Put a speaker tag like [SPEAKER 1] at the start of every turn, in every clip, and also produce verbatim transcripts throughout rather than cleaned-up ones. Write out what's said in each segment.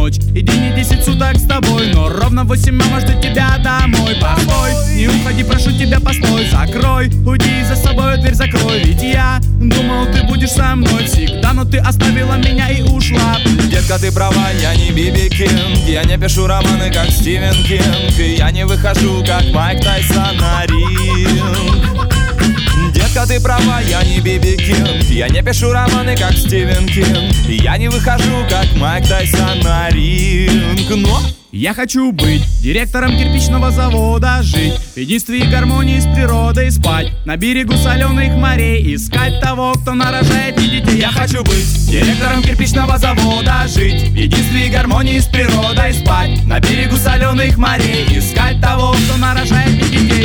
[SPEAKER 1] ночь и день, и десять суток с тобой, но ровно восемь мама ждет тебя домой. Постой, не уходи, прошу тебя, постой, закрой, уйди за собой, дверь закрой. Ведь я думал, ты будешь со мной всегда, но ты оставила меня и ушла.
[SPEAKER 2] Детка, ты права, я не Биби Кинг, я не пишу романы, как Стивен Кинг, и я не выхожу, как Майк Тайсон на ринг. Детка, ты права, я не Биби Кинг, я не пишу романы, как Стивен Кинг, и я не выхожу, как Майк Тайсон на ринг. Но
[SPEAKER 1] я хочу быть директором кирпичного завода, жить в единстве и гармонии с природой, спать на берегу соленых морей, искать того, кто нарожает мне детей. Я хочу быть директором кирпичного завода, жить в единстве и гармонии с природой, спать на берегу соленых морей, искать того, кто нарожает мне детей.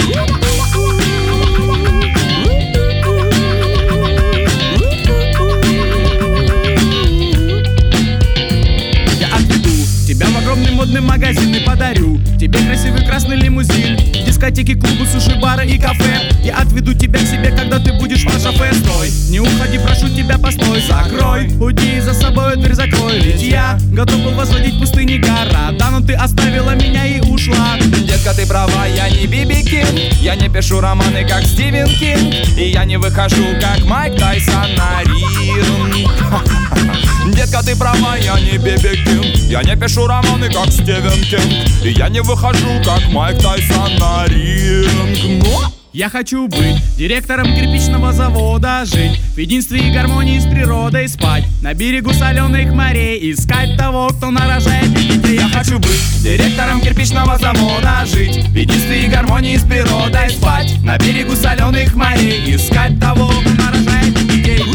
[SPEAKER 1] Тебя в огромный модный магазин и подарю тебе красивый красный лимузин, дискотеки, клубы, суши-бары и кафе. Я отведу тебя к себе, когда ты будешь в шофе. Стой, не уходи, прошу тебя, постой, закрой, уйди за собой, дверь закрой. Ведь я готов был возводить пустыни города, но ты оставила меня и ушла.
[SPEAKER 2] Детка, ты права, я не Биби Кинг, я не пишу романы, как Стивен Кинг, и я не выхожу, как Майк Тайсон на ринг. Детка, ты права, я не Биби Кинг, я не пишу романы, как Стивен Кинг, и я не выхожу, как Майк Тайсон на ринг. Но
[SPEAKER 1] я хочу быть директором кирпичного завода, жить в единстве и гармонии с природой, спать на берегу соленых морей, искать того, кто нарожает мне детей. Я хочу быть директором кирпичного завода, жить в единстве и гармонии с природой, спать на берегу соленых морей, искать того, кто нарожает мне детей.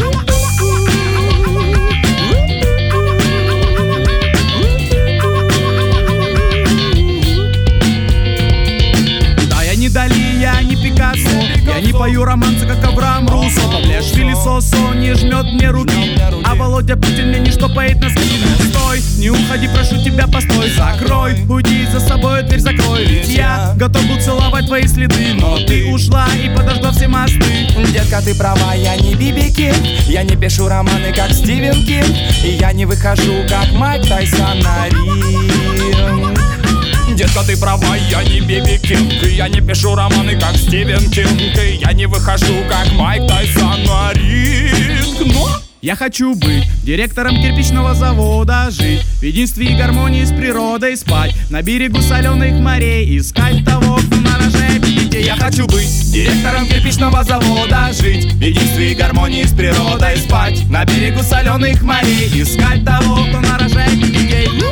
[SPEAKER 1] Я не Пикассо, я не пою романсы, как Авраам Руссо. Павлиашвили Сосо не жмет мне руки, а Володя Путин мне не штопает носки. Стой, не уходи, прошу тебя, постой, закрой, уйди за собой, дверь закрой. Ведь я готов был целовать твои следы, но ты ушла и подожгла все мосты.
[SPEAKER 2] Детка, ты права, я не Биби Кинг, я не пишу романы, как Стивен Кинг, и я не выхожу, как Майк Тайсон на ринг. Детка, ты права, я не Биби Кинг, и я не пишу романы, как Стивен Кинг, и я не выхожу, как Майк Тайсон на ринг. Но
[SPEAKER 1] я хочу быть директором кирпичного завода, жить в единстве и гармонии с природой, спать на берегу соленых морей, искать того, кто нарожает мне детей. Я хочу быть директором кирпичного завода, жить в единстве и гармонии с природой, спать на берегу соленых морей, искать того, кто нарожает мне детей.